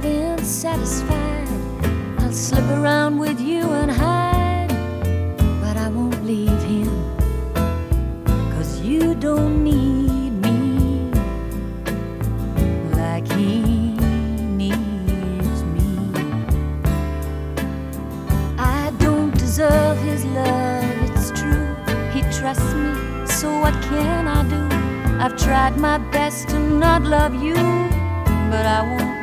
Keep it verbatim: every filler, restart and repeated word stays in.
been satisfied. I'll slip around with you and hide, but I won't leave him, 'cause you don't need me like he needs me. I don't deserve his love, it's true. He trusts me, so what can I do? I've tried my best to not love you, but I won't